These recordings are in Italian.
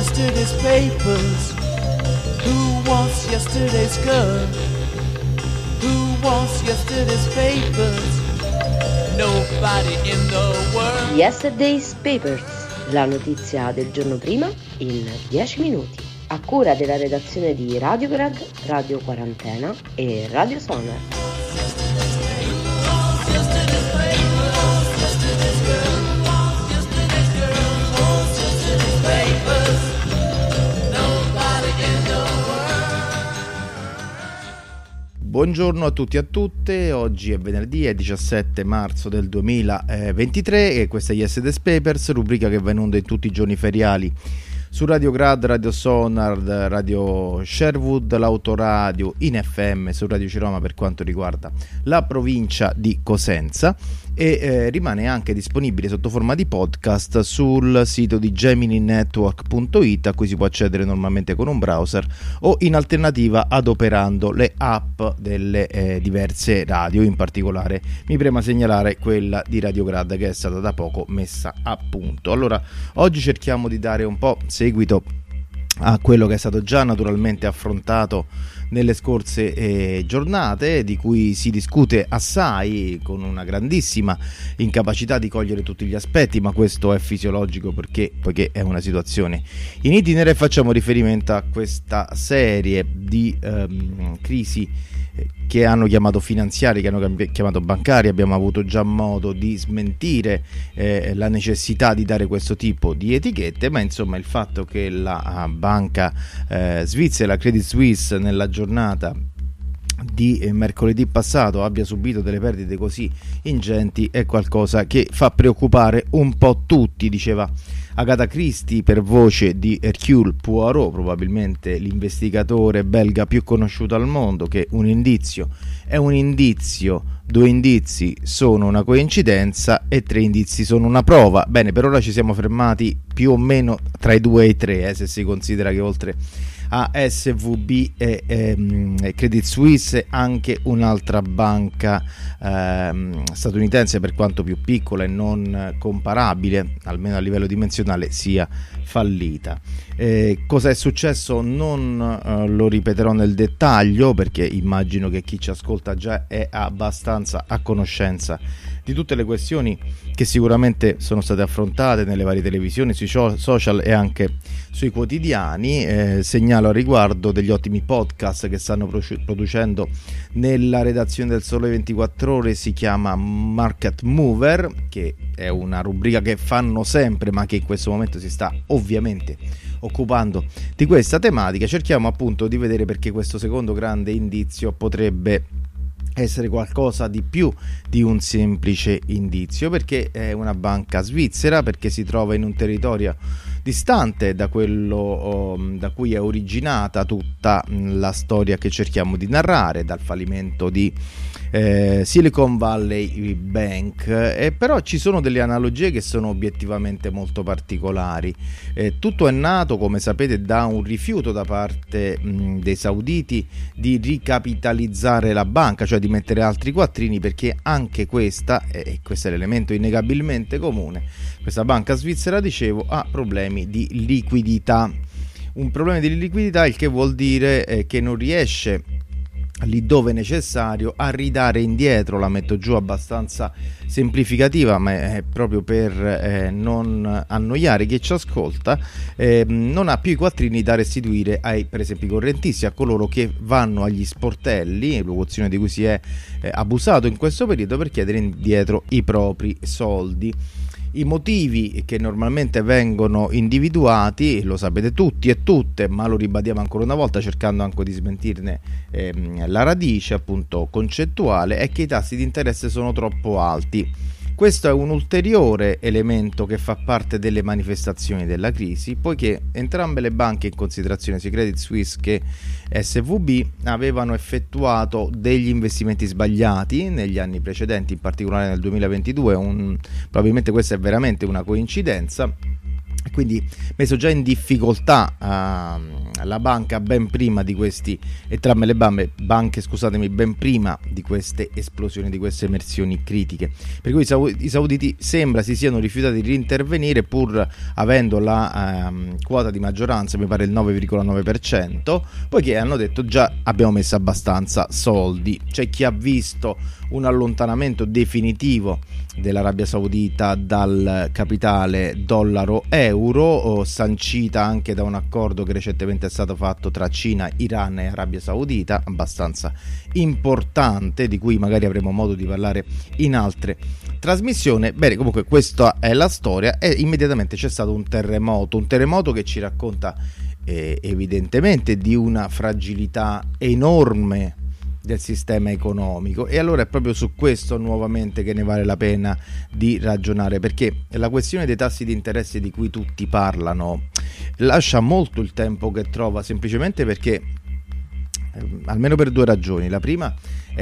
yesterday's papers? Who wants yesterday's girl? Who wants yesterday's papers? Nobody in the world. Yesterday's Papers, la notizia del giorno prima in 10 minuti. A cura della redazione di Radiograd, Radio Quarantena e Radio Sonar. Buongiorno a tutti e a tutte, oggi è venerdì, è 17 marzo del 2023 e questa è Yesterday's Papers, rubrica che va in onda in tutti i giorni feriali su Radio Grad, Radio Sonar, Radio Sherwood, l'autoradio in FM su Radio Ciroma per quanto riguarda la provincia di Cosenza e rimane anche disponibile sotto forma di podcast sul sito di gemininetwork.it a cui si può accedere normalmente con un browser o in alternativa adoperando le app delle diverse radio, in particolare mi prema segnalare quella di Radio Grad che è stata da poco messa a punto. Allora, oggi cerchiamo di dare un po' seguito a quello che è stato già naturalmente affrontato nelle scorse giornate, di cui si discute assai con una grandissima incapacità di cogliere tutti gli aspetti, ma questo è fisiologico poiché è una situazione in itinere. Facciamo riferimento a questa serie di crisi che hanno chiamato finanziarie, che hanno chiamato bancarie. Abbiamo avuto già modo di smentire la necessità di dare questo tipo di etichette, ma insomma il fatto che la banca svizzera Credit Suisse nella giornata di mercoledì passato abbia subito delle perdite così ingenti è qualcosa che fa preoccupare un po' tutti, diceva Agatha Christie per voce di Hercule Poirot, probabilmente l'investigatore belga più conosciuto al mondo, che un indizio è un indizio, 2 indizi sono una coincidenza e 3 indizi sono una prova. Bene, per ora ci siamo fermati più o meno tra i 2 e i 3, se si considera che oltre a SVB e Credit Suisse anche un'altra banca statunitense, per quanto più piccola e non comparabile almeno a livello dimensionale, sia fallita. Cosa è successo non lo ripeterò nel dettaglio, perché immagino che chi ci ascolta già è abbastanza a conoscenza di tutte le questioni che sicuramente sono state affrontate nelle varie televisioni, sui social e anche sui quotidiani. Segnalo a riguardo degli ottimi podcast che stanno producendo nella redazione del Sole 24 Ore, si chiama Market Mover, che è una rubrica che fanno sempre ma che in questo momento si sta ovviamente occupando di questa tematica. Cerchiamo appunto di vedere perché questo secondo grande indizio potrebbe essere qualcosa di più di un semplice indizio, perché è una banca svizzera, perché si trova in un territorio distante da quello da cui è originata tutta la storia che cerchiamo di narrare, dal fallimento di Silicon Valley Bank, però ci sono delle analogie che sono obiettivamente molto particolari. Tutto è nato, come sapete, da un rifiuto da parte dei sauditi di ricapitalizzare la banca, cioè di mettere altri quattrini, perché anche questa, e questo è l'elemento innegabilmente comune, questa banca svizzera, dicevo, ha problemi di liquidità. Un problema di liquidità, il che vuol dire che non riesce lì dove è necessario a ridare indietro, la metto giù abbastanza semplificativa, ma è proprio per non annoiare chi ci ascolta, non ha più i quattrini da restituire ai, per esempio, i correntisti, a coloro che vanno agli sportelli, locuzione di cui si è abusato in questo periodo, per chiedere indietro i propri soldi. I motivi che normalmente vengono individuati, lo sapete tutti e tutte, ma lo ribadiamo ancora una volta cercando anche di smentirne la radice appunto concettuale, è che i tassi di interesse sono troppo alti. Questo è un ulteriore elemento che fa parte delle manifestazioni della crisi, poiché entrambe le banche, in considerazione sia Credit Suisse che SVB, avevano effettuato degli investimenti sbagliati negli anni precedenti, in particolare nel 2022. Probabilmente questa è veramente una coincidenza, quindi messo già in difficoltà la banca ben prima di questi, entrambe le banche, scusatemi, ben prima di queste esplosioni, di queste emersioni critiche, per cui i sauditi sembra si siano rifiutati di intervenire pur avendo la quota di maggioranza, mi pare il 9,9%, poiché hanno detto già abbiamo messo abbastanza soldi. C'è chi ha visto un allontanamento definitivo dell'Arabia Saudita dal capitale dollaro-euro, sancita anche da un accordo che recentemente è stato fatto tra Cina, Iran e Arabia Saudita, abbastanza importante, di cui magari avremo modo di parlare in altre trasmissioni. Bene, comunque questa è la storia, e immediatamente c'è stato un terremoto che ci racconta evidentemente di una fragilità enorme del sistema economico, e allora è proprio su questo nuovamente che ne vale la pena di ragionare, perché la questione dei tassi di interesse di cui tutti parlano lascia molto il tempo che trova, semplicemente perché almeno per due ragioni. La prima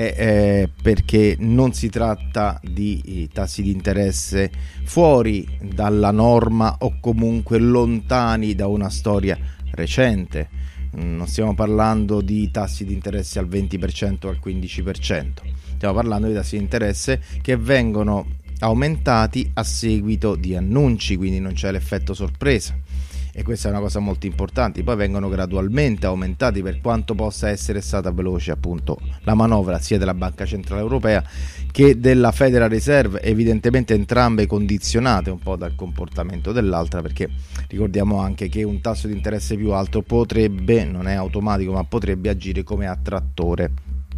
è perché non si tratta di tassi di interesse fuori dalla norma o comunque lontani da una storia recente. Non stiamo parlando di tassi di interesse al 20% o al 15%, stiamo parlando di tassi di interesse che vengono aumentati a seguito di annunci, quindi non c'è l'effetto sorpresa, e questa è una cosa molto importante. Poi vengono gradualmente aumentati, per quanto possa essere stata veloce appunto la manovra sia della Banca Centrale Europea che della Federal Reserve, evidentemente entrambe condizionate un po' dal comportamento dell'altra, perché ricordiamo anche che un tasso di interesse più alto potrebbe, non è automatico, ma potrebbe agire come attrattore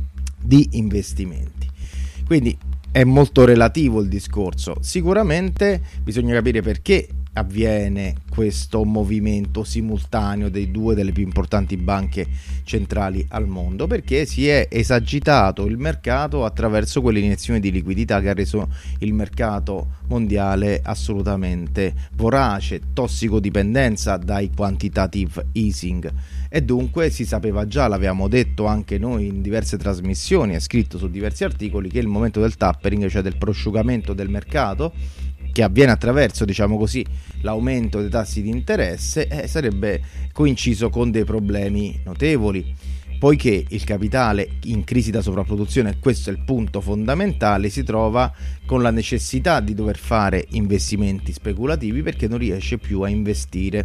di investimenti. Quindi è molto relativo il discorso. Sicuramente bisogna capire perché avviene questo movimento simultaneo dei due delle più importanti banche centrali al mondo, perché si è esagitato il mercato attraverso quelle iniezioni di liquidità che ha reso il mercato mondiale assolutamente vorace, tossicodipendenza dai quantitative easing, e dunque si sapeva già, l'avevamo detto anche noi in diverse trasmissioni e scritto su diversi articoli, che il momento del tapering, cioè del prosciugamento del mercato, che avviene attraverso, diciamo così, l'aumento dei tassi di interesse, sarebbe coinciso con dei problemi notevoli, poiché il capitale in crisi da sovrapproduzione, questo è il punto fondamentale, si trova con la necessità di dover fare investimenti speculativi perché non riesce più a investire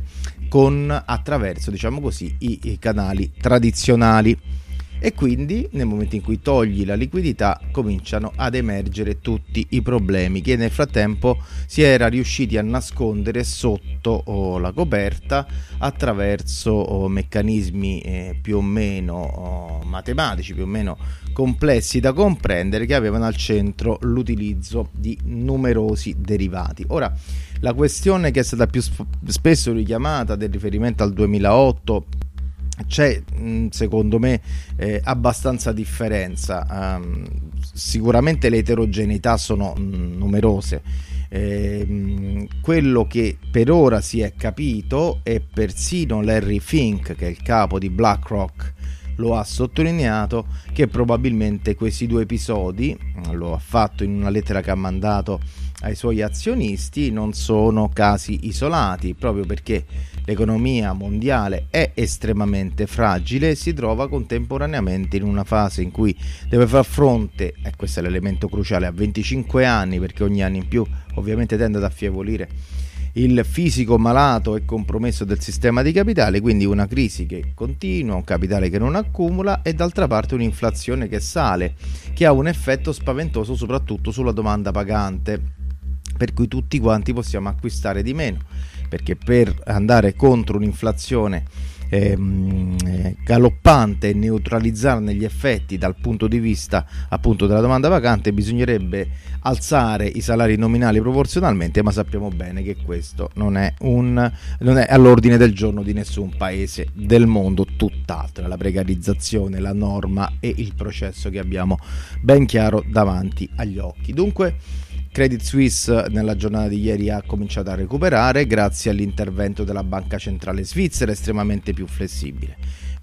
attraverso, diciamo così, i canali tradizionali. E quindi nel momento in cui togli la liquidità cominciano ad emergere tutti i problemi che nel frattempo si era riusciti a nascondere sotto la coperta attraverso meccanismi più o meno matematici, più o meno complessi da comprendere, che avevano al centro l'utilizzo di numerosi derivati. Ora, la questione che è stata più spesso richiamata del riferimento al 2008, c'è secondo me abbastanza differenza. Sicuramente le eterogeneità sono numerose. Quello che per ora si è capito, e persino Larry Fink, che è il capo di BlackRock, lo ha sottolineato, che probabilmente questi due episodi, lo ha fatto in una lettera che ha mandato ai suoi azionisti, non sono casi isolati, proprio perché l'economia mondiale è estremamente fragile e si trova contemporaneamente in una fase in cui deve far fronte, e questo è l'elemento cruciale, a 25 anni, perché ogni anno in più ovviamente tende ad affievolire il fisico malato e compromesso del sistema di capitale, quindi una crisi che continua, un capitale che non accumula, e d'altra parte un'inflazione che sale, che ha un effetto spaventoso soprattutto sulla domanda pagante, per cui tutti quanti possiamo acquistare di meno, perché per andare contro un'inflazione galoppante e neutralizzarne gli effetti dal punto di vista appunto della domanda vacante bisognerebbe alzare i salari nominali proporzionalmente, ma sappiamo bene che questo non è all'ordine del giorno di nessun paese del mondo, tutt'altro, la precarizzazione, la norma e il processo che abbiamo ben chiaro davanti agli occhi. Dunque Credit Suisse nella giornata di ieri ha cominciato a recuperare grazie all'intervento della Banca Centrale Svizzera, estremamente più flessibile,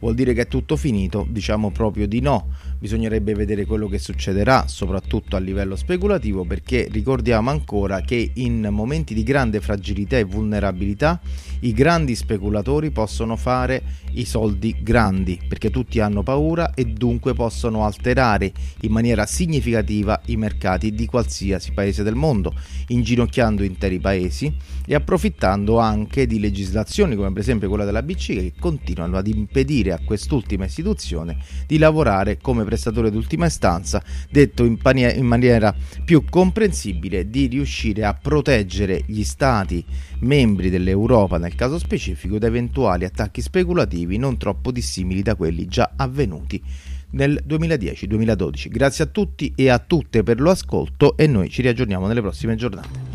Vuol dire che è tutto finito? Diciamo proprio di no. Bisognerebbe vedere quello che succederà, soprattutto a livello speculativo, perché ricordiamo ancora che in momenti di grande fragilità e vulnerabilità i grandi speculatori possono fare i soldi grandi, perché tutti hanno paura e dunque possono alterare in maniera significativa i mercati di qualsiasi paese del mondo, inginocchiando interi paesi e approfittando anche di legislazioni come per esempio quella della BCE, che continuano ad impedire a quest'ultima istituzione di lavorare come prestatore d'ultima istanza, detto in maniera più comprensibile, di riuscire a proteggere gli stati membri dell'Europa nel caso specifico da eventuali attacchi speculativi non troppo dissimili da quelli già avvenuti nel 2010-2012. Grazie a tutti e a tutte per lo ascolto e noi ci riaggiorniamo nelle prossime giornate.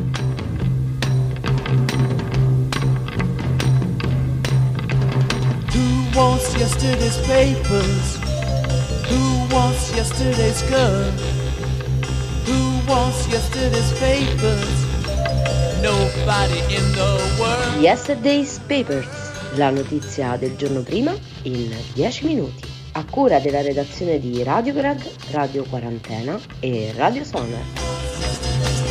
Who wants yesterday's papers? Who wants yesterday's girl? Who wants yesterday's papers? Nobody in the world. Yesterday's Papers, la notizia del giorno prima in 10 minuti. A cura della redazione di Radio Grad, Radio Quarantena e Radio Sonar.